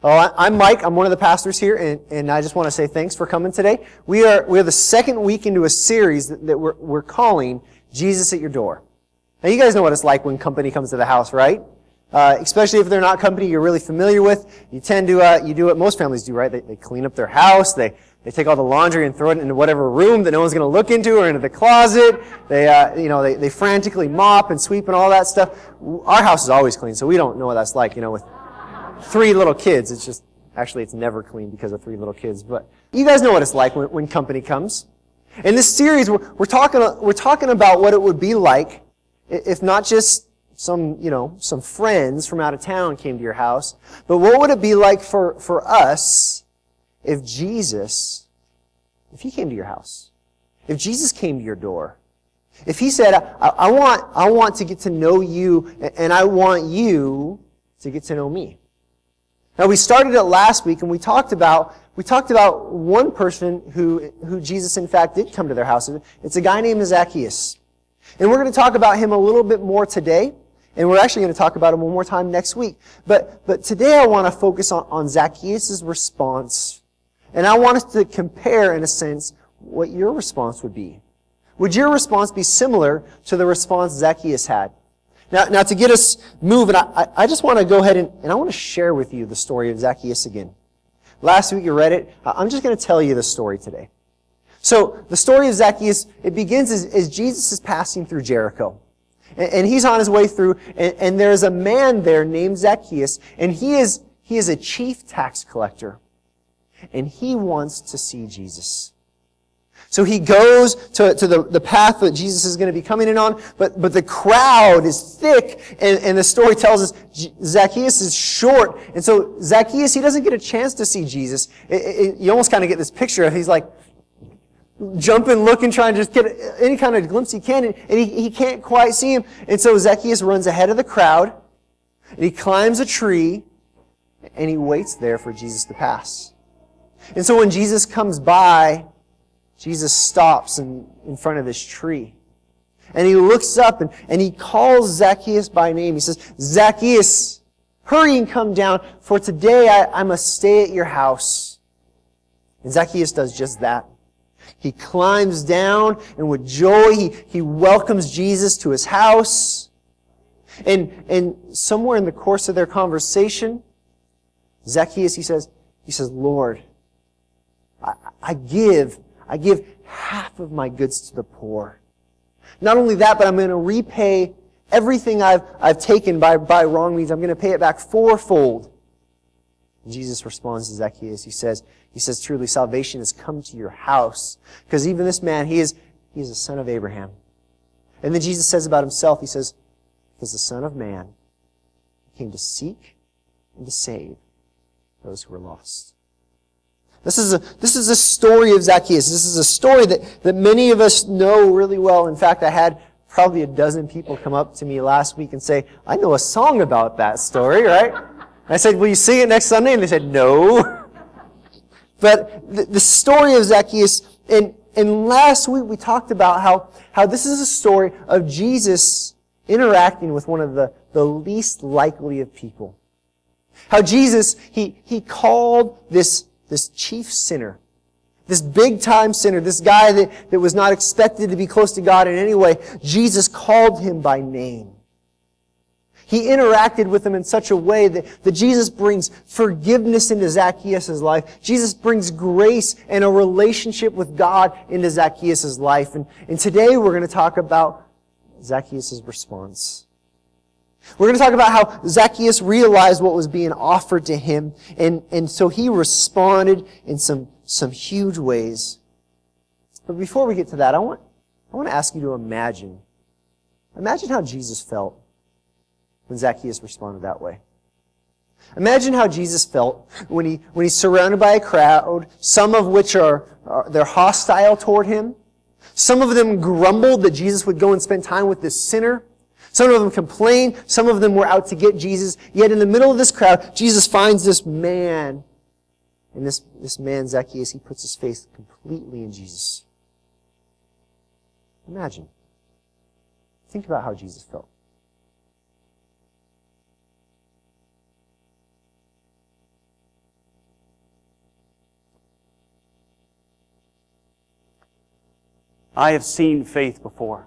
I'm Mike. I'm one of the pastors here, and I just want to say thanks for coming today. We are the second week into a series that we're calling Jesus at Your Door. Now, you guys know what it's like when company comes to the house, right? Especially if they're not company you're really familiar with. You tend to you do what most families do, right? They clean up their house. They take all the laundry and throw it into whatever room that no one's going to look into or into the closet. They frantically mop and sweep and all that stuff. Our house is always clean, so we don't know what that's like, with 3 little kids. It's never clean because of 3 little kids. But you guys know what it's like when company comes. In this series, we're talking about what it would be like if not just some friends from out of town came to your house, but what would it be like for us if Jesus, if He came to your house, if Jesus came to your door, if He said, I want to get to know you, and I want you to get to know me. Now, we started it last week, and we talked about one person who Jesus, in fact, did come to their house. It's a guy named Zacchaeus. And we're going to talk about him a little bit more today, and we're actually going to talk about him one more time next week. But today I want to focus on Zacchaeus' response, and I want us to compare, in a sense, what your response would be. Would your response be similar to the response Zacchaeus had? Now, to get us moving, I just want to go ahead and I want to share with you the story of Zacchaeus again. Last week you read it. I'm just going to tell you the story today. So, the story of Zacchaeus, it begins as Jesus is passing through Jericho. And he's on his way through, and there's a man there named Zacchaeus, and he is a chief tax collector. And he wants to see Jesus. So he goes to the path that Jesus is going to be coming in on, but the crowd is thick, and the story tells us Zacchaeus is short, and so Zacchaeus, he doesn't get a chance to see Jesus. You almost kind of get this picture of he's like jumping, looking, trying to just get any kind of glimpse he can, and he can't quite see him. And so Zacchaeus runs ahead of the crowd, and he climbs a tree, and he waits there for Jesus to pass. And so when Jesus comes by, Jesus stops in front of this tree. And he looks up and he calls Zacchaeus by name. He says, Zacchaeus, hurry and come down, for today I must stay at your house. And Zacchaeus does just that. He climbs down, and with joy he welcomes Jesus to his house. And somewhere in the course of their conversation, Zacchaeus, he says, Lord, I give half of my goods to the poor. Not only that, but I'm going to repay everything I've taken by wrong means. I'm going to pay it back fourfold. Jesus responds to Zacchaeus. He says, truly salvation has come to your house. Because even this man, he is a son of Abraham. And then Jesus says about himself, he says, because the Son of Man came to seek and to save those who were lost. This is a story of Zacchaeus. This is a story that many of us know really well. In fact, I had probably a dozen people come up to me last week and say, I know a song about that story, right? I said, will you sing it next Sunday? And they said, no. But the story of Zacchaeus, and last week we talked about how this is a story of Jesus interacting with one of the least likely of people. How Jesus, he called this chief sinner, this big-time sinner, this guy that was not expected to be close to God in any way, Jesus called him by name. He interacted with him in such a way that Jesus brings forgiveness into Zacchaeus' life. Jesus brings grace and a relationship with God into Zacchaeus' life. And today we're going to talk about Zacchaeus' response. We're going to talk about how Zacchaeus realized what was being offered to him, and so he responded in some huge ways. But before we get to that, I want to ask you to imagine how Jesus felt when Zacchaeus responded that way. Imagine how Jesus felt when he's surrounded by a crowd, some of which they're hostile toward him. Some of them grumbled that Jesus would go and spend time with this sinner. Some of them complained. Some of them were out to get Jesus. Yet in the middle of this crowd, Jesus finds this man. And this man, Zacchaeus, he puts his faith completely in Jesus. Imagine. Think about how Jesus felt. I have seen faith before.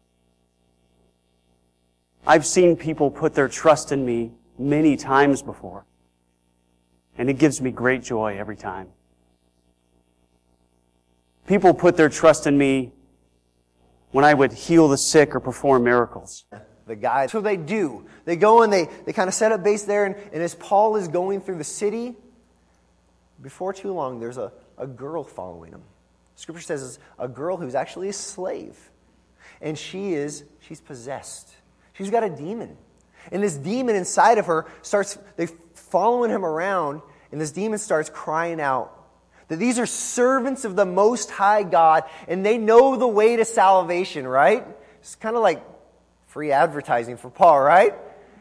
I've seen people put their trust in me many times before. And it gives me great joy every time. People put their trust in me when I would heal the sick or perform miracles. The guys. So they do. They go and they kind of set up base there, and as Paul is going through the city, before too long, there's a girl following him. Scripture says it's a girl who's actually a slave. And she's possessed. She's got a demon. And this demon inside of her they following him around, and this demon starts crying out that these are servants of the Most High God, and they know the way to salvation, right? It's kind of like free advertising for Paul, right?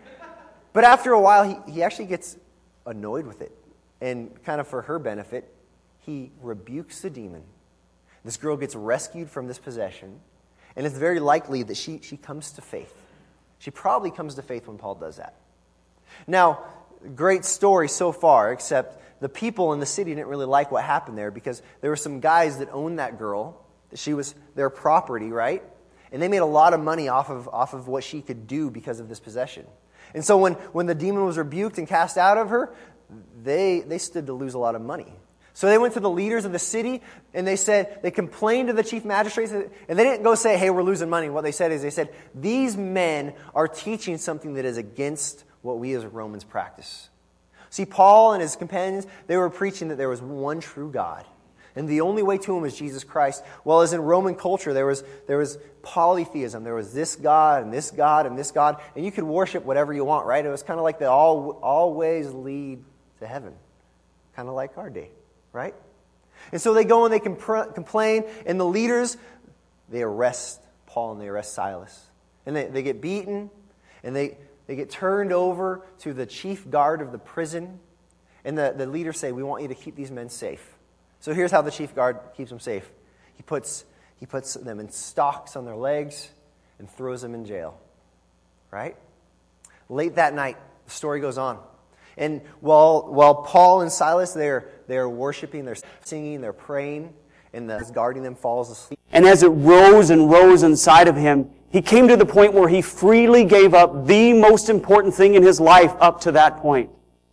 But after a while, he actually gets annoyed with it. And kind of for her benefit, he rebukes the demon. This girl gets rescued from this possession, and it's very likely that she comes to faith. She probably comes to faith when Paul does that. Now, great story so far, except the people in the city didn't really like what happened there because there were some guys that owned that girl. She was their property, right? And they made a lot of money off of what she could do because of this possession. And so when the demon was rebuked and cast out of her, they stood to lose a lot of money. So they went to the leaders of the city, and they complained to the chief magistrates, and they didn't go say, hey, we're losing money. What they said, these men are teaching something that is against what we as Romans practice. See, Paul and his companions, they were preaching that there was one true God, and the only way to him is Jesus Christ. Well, as in Roman culture, there was polytheism. There was this God, and this God, and this God, and you could worship whatever you want, right? It was kind of like they all ways lead to heaven, kind of like our day. Right? And so they go and they complain, and the leaders, they arrest Paul and they arrest Silas. And they get beaten, and they get turned over to the chief guard of the prison. And the leaders say, we want you to keep these men safe. So here's how the chief guard keeps them safe. He puts them in stocks on their legs and throws them in jail. Right? Late that night, the story goes on. And while Paul and Silas, they're worshiping, they're singing, they're praying, and the guarding them falls asleep. And as it rose and rose inside of him, he came to the point where he freely gave up the most important thing in his life up to that point.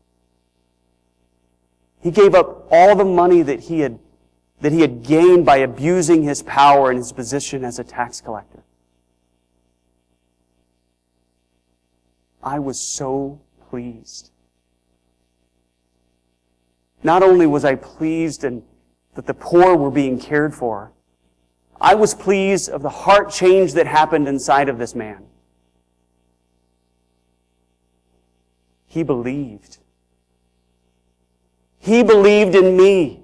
He gave up all the money that he had gained by abusing his power and his position as a tax collector. I was so pleased. Not only was I pleased that the poor were being cared for, I was pleased of the heart change that happened inside of this man. He believed. He believed in me.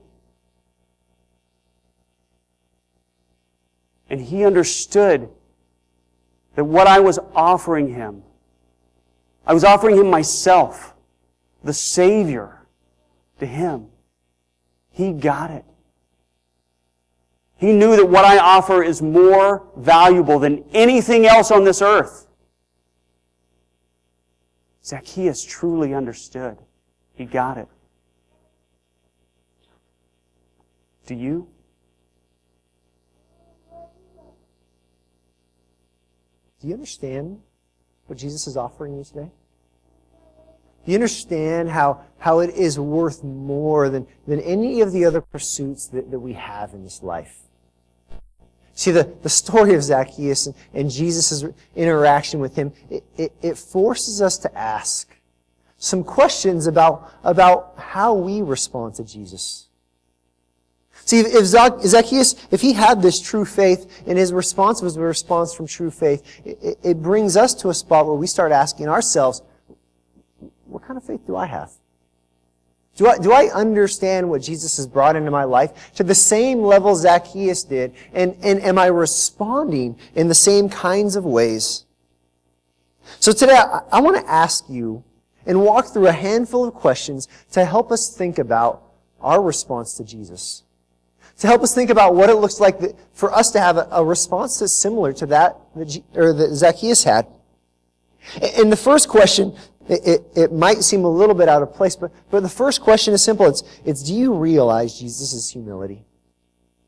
And he understood that what I was offering him, I was offering him myself, the Savior, to him. He got it. He knew that what I offer is more valuable than anything else on this earth. Zacchaeus truly understood. He got it. Do you? Do you understand what Jesus is offering you today? Do you understand how it is worth more than any of the other pursuits that we have in this life? See, the story of Zacchaeus and Jesus' interaction with him, it forces us to ask some questions about how we respond to Jesus. See, if Zacchaeus, if he had this true faith and his response was a response from true faith, it brings us to a spot where we start asking ourselves, what kind of faith do I have? Do I understand what Jesus has brought into my life to the same level Zacchaeus did? And am I responding in the same kinds of ways? So today, I want to ask you and walk through a handful of questions to help us think about our response to Jesus. To help us think about what it looks like for us to have a response that's similar to that Zacchaeus had. And the first question, it might seem a little bit out of place, but the first question is simple. It's do you realize Jesus' humility?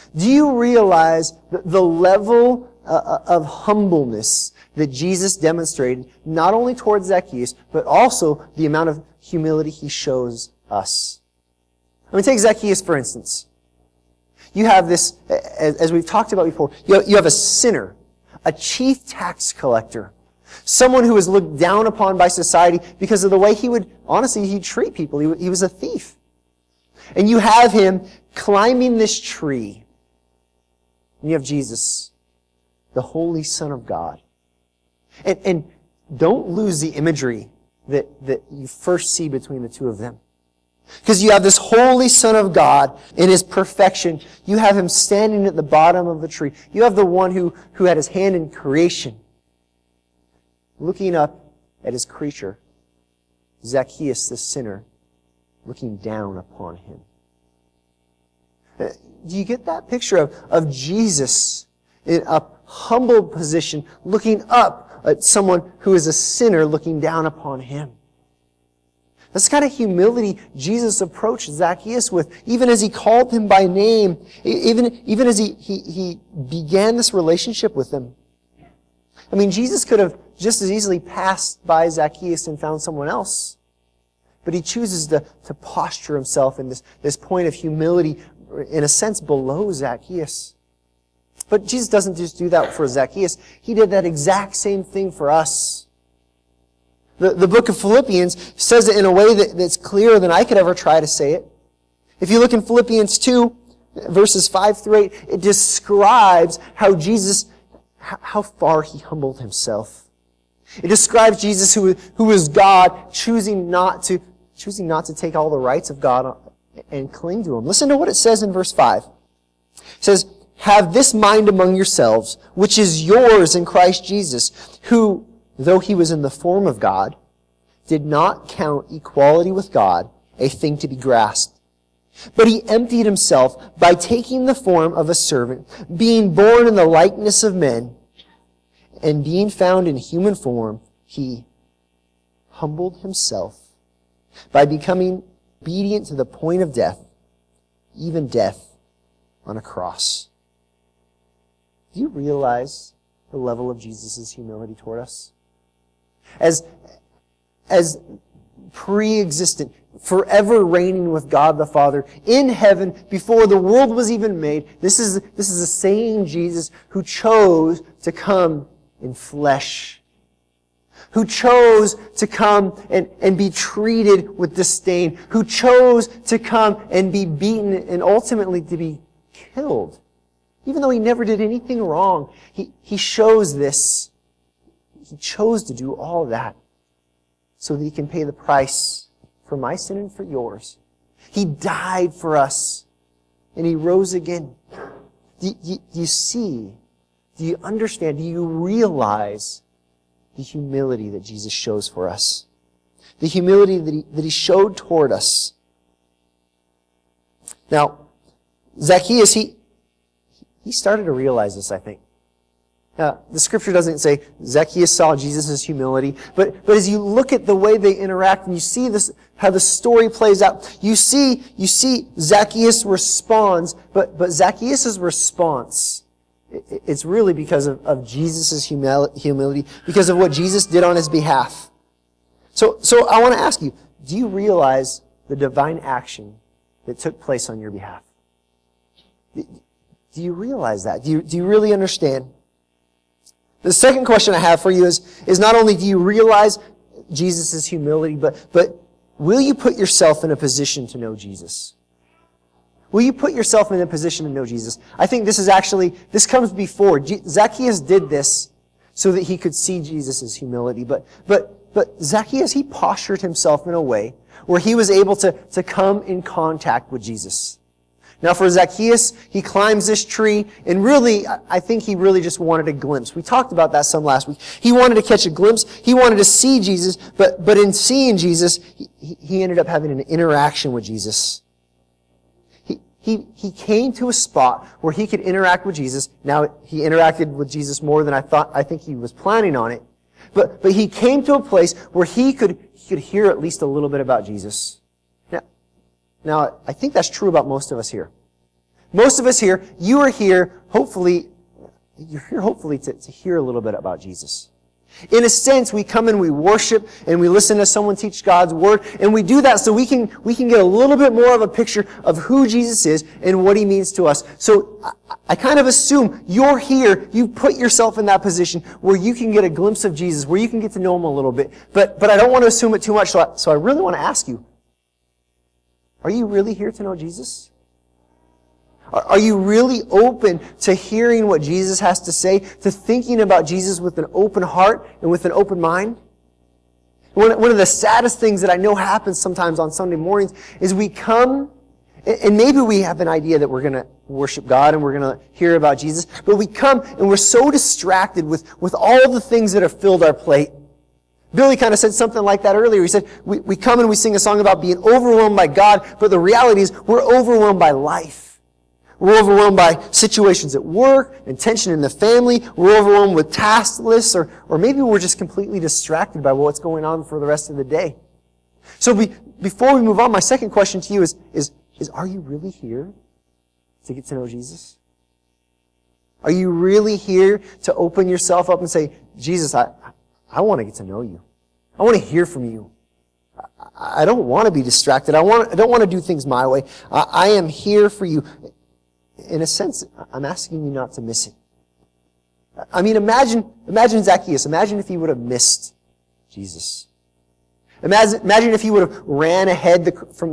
Do you realize the level of humbleness that Jesus demonstrated, not only towards Zacchaeus, but also the amount of humility he shows us? I mean, take Zacchaeus, for instance. You have this, as we've talked about before, you have a sinner, a chief tax collector, someone who was looked down upon by society because of the way he'd treat people. He was a thief. And you have him climbing this tree. And you have Jesus, the Holy Son of God. And don't lose the imagery that you first see between the two of them. Because you have this Holy Son of God in His perfection. You have Him standing at the bottom of the tree. You have the one who had His hand in creation, looking up at His creature. Zacchaeus, the sinner, looking down upon Him. Do you get that picture of Jesus in a humble position, looking up at someone who is a sinner, looking down upon Him? That's the kind of humility Jesus approached Zacchaeus with, even as He called him by name, even as he began this relationship with him. I mean, Jesus could have just as easily passed by Zacchaeus and found someone else. But He chooses to posture Himself in this point of humility, in a sense, below Zacchaeus. But Jesus doesn't just do that for Zacchaeus. He did that exact same thing for us. The book of Philippians says it in a way that's clearer than I could ever try to say it. If you look in Philippians 2, verses 5 through 8, it describes how Jesus, how far He humbled Himself. It describes Jesus who is God, choosing not to take all the rights of God and cling to Him. Listen to what it says in verse 5. It says, "Have this mind among yourselves, which is yours in Christ Jesus, who, though He was in the form of God, did not count equality with God a thing to be grasped. But He emptied Himself by taking the form of a servant, being born in the likeness of men, and being found in human form, He humbled Himself by becoming obedient to the point of death, even death on a cross." Do you realize the level of Jesus' humility toward us? As pre-existent, forever reigning with God the Father in heaven before the world was even made, this is the same Jesus who chose to come in flesh, who chose to come and be treated with disdain, who chose to come and be beaten and ultimately to be killed. Even though He never did anything wrong, He shows this. He chose to do all that so that He can pay the price for my sin and for yours. He died for us, and He rose again. Do you see? Do you understand? Do you realize the humility that Jesus shows for us? The humility that He showed toward us. Now, Zacchaeus, he started to realize this, I think. The Scripture doesn't say Zacchaeus saw Jesus' humility, but as you look at the way they interact and you see this, how the story plays out, you see Zacchaeus responds, but Zacchaeus' response, it's really because of Jesus' humility, because of what Jesus did on his behalf. So I want to ask you, do you realize the divine action that took place on your behalf? Do you realize that? Do you really understand? The second question I have for you is not only do you realize Jesus' humility, but will you put yourself in a position to know Jesus? Will you put yourself in a position to know Jesus? I think this comes before. Zacchaeus did this so that he could see Jesus' humility, but Zacchaeus, he postured himself in a way where he was able to come in contact with Jesus. Now for Zacchaeus, he climbs this tree, and really, I think he really just wanted a glimpse. We talked about that some last week. He wanted to catch a glimpse. He wanted to see Jesus, but in seeing Jesus, he ended up having an interaction with Jesus. He came to a spot where he could interact with Jesus. Now, he interacted with Jesus more than I think he was planning on it. But he came to a place where he could hear at least a little bit about Jesus. Now, I think that's true about most of us here. Most of us here, you are here, hopefully, you're here hopefully to hear a little bit about Jesus. In a sense, we come and we worship and we listen to someone teach God's Word, and we do that so we can get a little bit more of a picture of who Jesus is and what He means to us. So I kind of assume you're here, you put yourself in that position where you can get a glimpse of Jesus, where you can get to know Him a little bit. But I don't want to assume it too much, so I really want to ask you, are you really here to know Jesus? Are you really open to hearing what Jesus has to say, to thinking about Jesus with an open heart and with an open mind? One of the saddest things that I know happens sometimes on Sunday mornings is we come, and maybe we have an idea that we're going to worship God and we're going to hear about Jesus, but we come and we're so distracted with all the things that have filled our plate. Billy kind of said something like that earlier. He said, we come and we sing a song about being overwhelmed by God, but the reality is we're overwhelmed by life. We're overwhelmed by situations at work and tension in the family. We're overwhelmed with task lists, or maybe we're just completely distracted by what's going on for the rest of the day. So before we move on, my second question to you is are you really here to get to know Jesus? Are you really here to open yourself up and say, Jesus, I want to get to know you. I want to hear from you. I don't want to be distracted. I don't want to do things my way. I am here for you. In a sense, I'm asking you not to miss it. I mean, imagine Zacchaeus. Imagine if he would have missed Jesus. Imagine if he would have ran ahead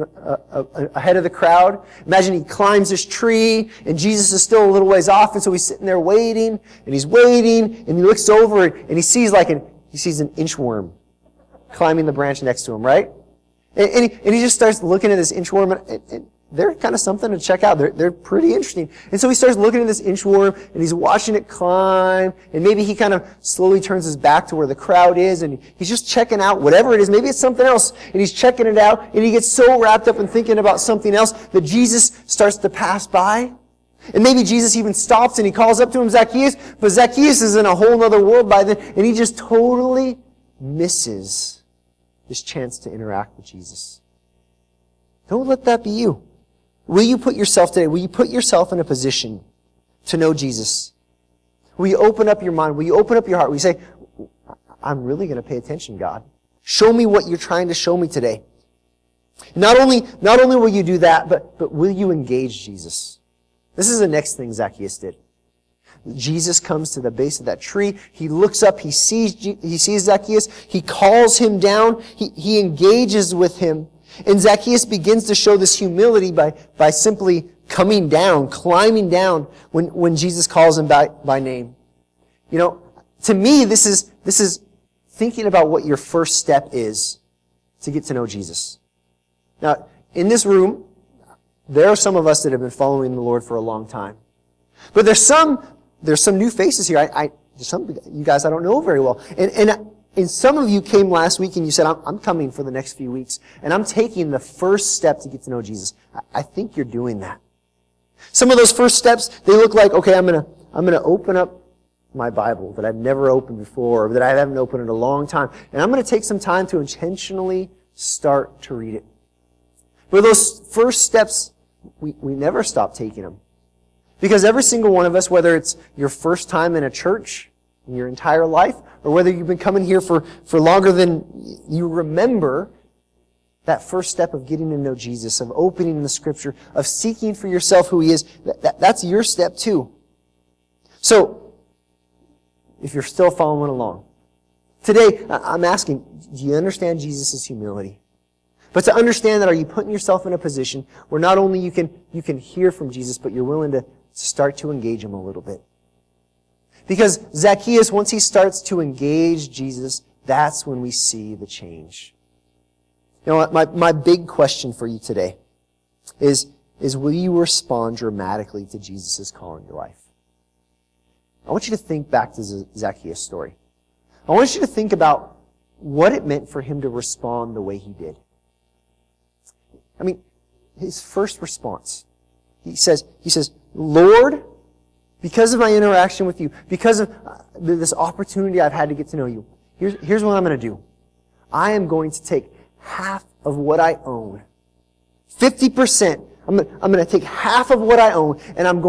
ahead of the crowd. Imagine he climbs this tree, and Jesus is still a little ways off, and so he's sitting there waiting, and he looks over, and he sees an inchworm climbing the branch next to him, right? And he just starts looking at this inchworm, and they're kind of something to check out. They're pretty interesting. And so he starts looking at this inchworm, and he's watching it climb, and maybe he kind of slowly turns his back to where the crowd is, and he's just checking out whatever it is. Maybe it's something else, and he's checking it out, and he gets so wrapped up in thinking about something else that Jesus starts to pass by. And maybe Jesus even stops, and he calls up to him, Zacchaeus, but Zacchaeus is in a whole other world by then, and he just totally misses this chance to interact with Jesus. Don't let that be you. Will you put yourself in a position to know Jesus? Will you open up your mind? Will you open up your heart? Will you say, I'm really going to pay attention, God. Show me what you're trying to show me today. Not only will you do that, but will you engage Jesus? This is the next thing Zacchaeus did. Jesus comes to the base of that tree. He looks up. He sees Zacchaeus. He calls him down. He engages with him. And Zacchaeus begins to show this humility by simply coming down, climbing down when Jesus calls him by name. You know, to me, this is thinking about what your first step is to get to know Jesus. Now, in this room, there are some of us that have been following the Lord for a long time. But there's some new faces here. Some of you guys I don't know very well. And some of you came last week and you said, I'm coming for the next few weeks, and I'm taking the first step to get to know Jesus. I think you're doing that. Some of those first steps, they look like, okay, I'm gonna open up my Bible that I've never opened before, or that I haven't opened in a long time, and I'm gonna take some time to intentionally start to read it. But those first steps, we never stop taking them. Because every single one of us, whether it's your first time in a church in your entire life, or whether you've been coming here for longer than you remember, that first step of getting to know Jesus, of opening the Scripture, of seeking for yourself who He is, that's your step too. So, if you're still following along, today I'm asking, do you understand Jesus' humility? But to understand that, are you putting yourself in a position where not only you can hear from Jesus, but you're willing to start to engage Him a little bit? Because Zacchaeus, once he starts to engage Jesus, that's when we see the change. You know what? My big question for you today is will you respond dramatically to Jesus' call in your life? I want you to think back to Zacchaeus' story. I want you to think about what it meant for him to respond the way he did. I mean, his first response, he says, Lord, because of my interaction with you, because of this opportunity I've had to get to know you, here's what I'm going to do. I am going to take half of what I own, 50%. I'm I'm going to take half of what I own and I'm going